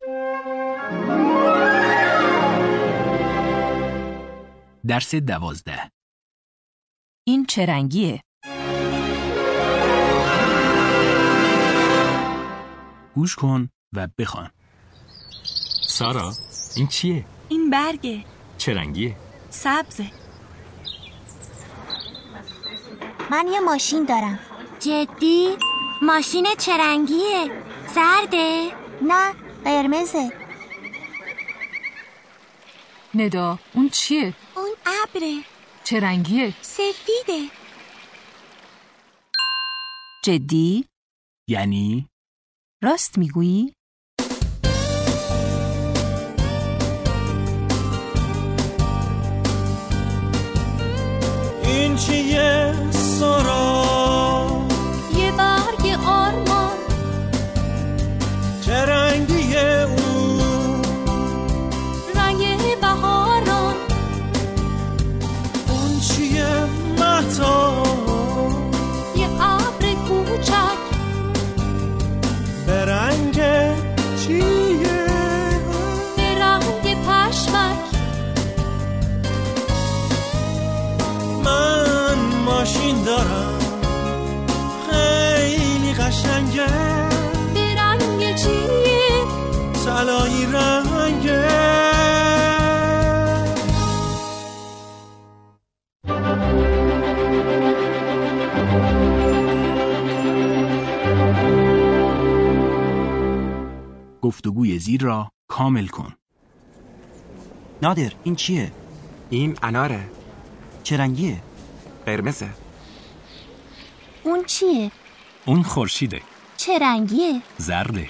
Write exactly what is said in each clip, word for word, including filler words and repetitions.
درس دوازده. این چه رنگیه؟ گوش کن و بخوان. سارا، این چیه؟ این برگه. چه رنگیه؟ سبزه. من یه ماشین دارم. جدی؟ ماشین چه رنگیه؟ زرده؟ نه، قرمزه. ندا، اون چیه؟ اون ابره. چه رنگیه؟ سفیده. جدی؟ یعنی؟ راست میگویی؟ این چیه سارا؟ یه برگ آرمان. چه رنگیه اون؟ رنگ بهاران. اون چیه مهتاب؟ یه ابر کوچک. به رنگ چیه؟ به رنگ پشمک. من ماشین دارم خیلی قشنگه. به رنگ چیه؟ طلایی رنگه. گفتگوی زیر را کامل کن. نادر، این چیه؟ این اناره. چه رنگیه؟ قرمزه. اون چیه؟ اون خورشیده. چه رنگیه؟ زرده.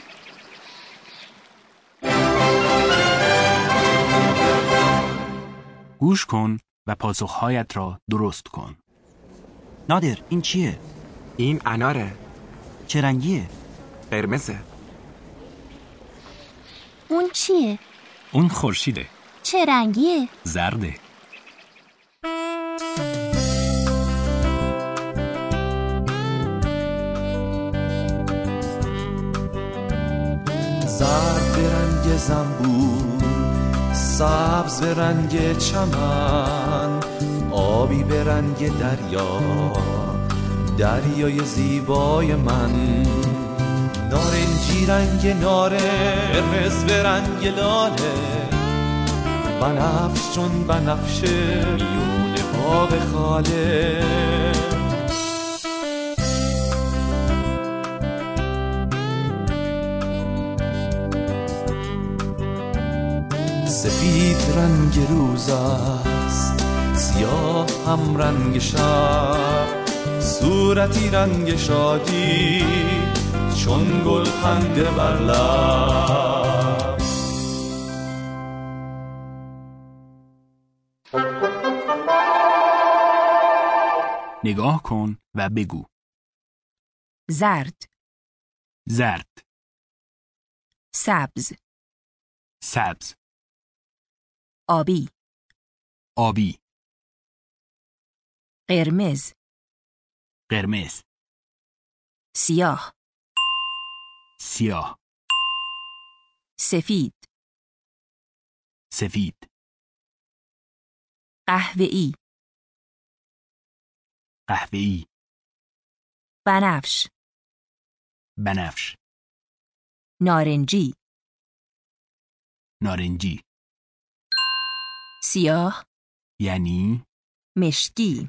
گوش کن و پاسخهایت را درست کن. نادر، این چیه؟ این اناره. چه رنگیه؟ قرمزه. اون چیه؟ اون خورشیده. چه رنگیه؟ زرده. زرد به رنگ زنبور، سبز به رنگ چمن، آبی به رنگ دریا، دریای زیبای من. نارنجی رنگ ناره، قرمز به رنگ لاله، بنفش چون بنفشه میون باغ خاله. سفید رنگ روز است، سیاه هم رنگ شب، صورتی رنگ شادی چون گل خنده بر لب. نگاه کن و بگو. زرد، زرد. سبز، سبز. آبی، آبی. قرمز، قرمز. سیاه، سیاه. سفید، سفید. قهوه‌ای، قهوه‌ای. بنفش، بنفش. نارنجی، نارنجی. سیاه، یعنی؟ مشکی.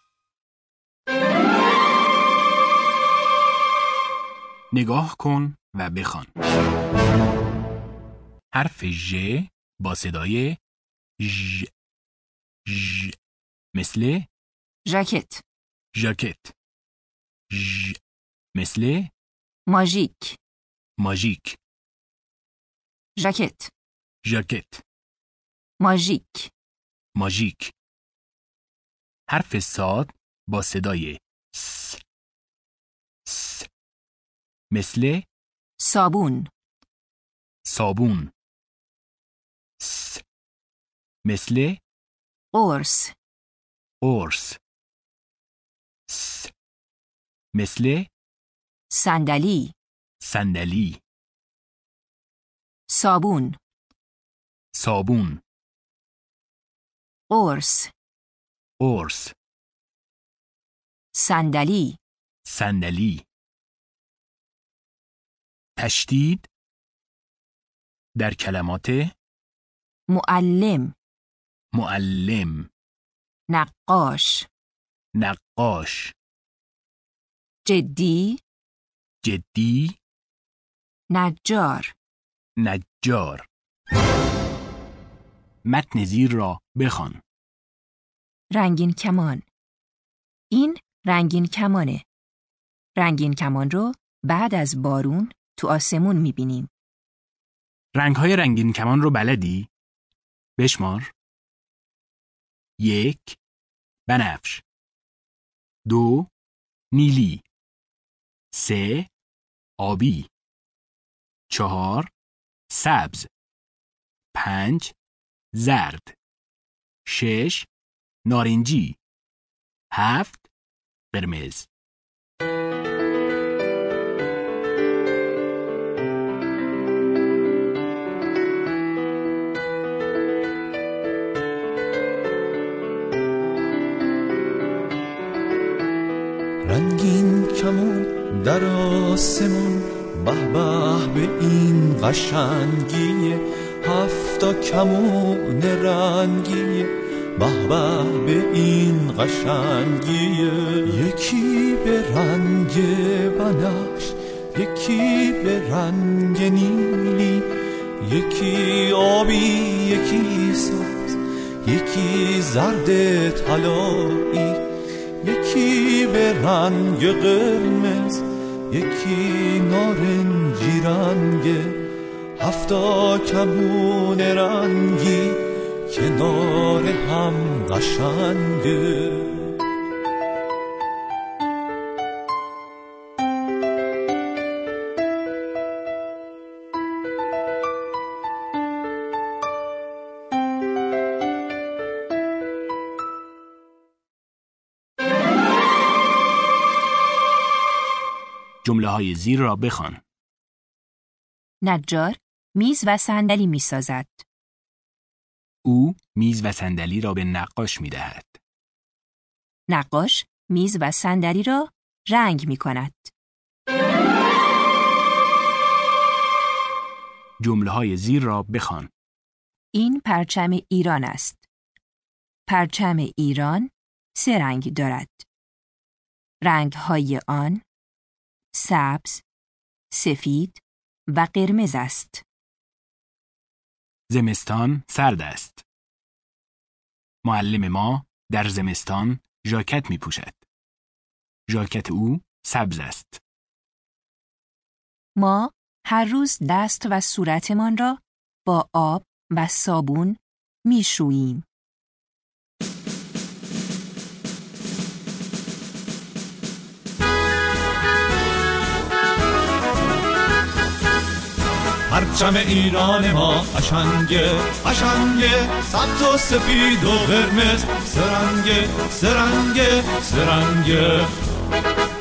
نگاه کن و بخوان. حرف ژ با صدای ژ ژ مثل ژاکت. ژاکت. ژ مثل ماژیک. ماژیک. ژاکت. ژاکت. ماژیک. ماژیک. حرف صاد با صدای س س مثل صابون. صابون. س مثل قرص. قرص. س مثل صندلی. صندلی. صابون. صابون. قرص. قرص. صندلی. صندلی. تشدید در کلمات معلم. معلم. نقاش. نقاش. جدی. جدی. نجار. نجار. متن زیر را بخوان. رنگین کمان. این رنگین کمانه. رنگین کمان رو بعد از بارون تو آسمون میبینیم. رنگ‌های رنگین کمان رو بلدی؟ بشمار. یک، بنفش. دو، نیلی. سه، آبی. چهار، سبز. پنج، زرد. شش، نارنجی. هفت، قرمز. رنگین کمون در آسمون، به به به این قشنگیه، هفتا کمون رنگیه، به به به این قشنگیه. یکی به رنگ بنفش، یکی به رنگ نیلی، یکی آبی، یکی سبز، یکی زرد طلایی، یکی به رنگ قرمز، یکی نارنجی رنگه. هفتا کمون رنگی کنار هم قشنگه. جمله های زیر را بخوان. نجار میز و صندلی میسازد. او میز و صندلی را به نقاش میدهد. نقاش میز و صندلی را رنگ میکند. جمله های زیر را بخوان. این پرچم ایران است. پرچم ایران سه رنگ دارد. رنگ های آن سبز، سفید و قرمز است. زمستان سرد است. معلم ما در زمستان ژاکت می پوشد. ژاکت او سبز است. ما هر روز دست و صورتمان را با آب و صابون می شوییم. پرچم ایران ما قشنگه قشنگه، سبز و سفید و قرمز، سرنگه سرنگه سرنگه.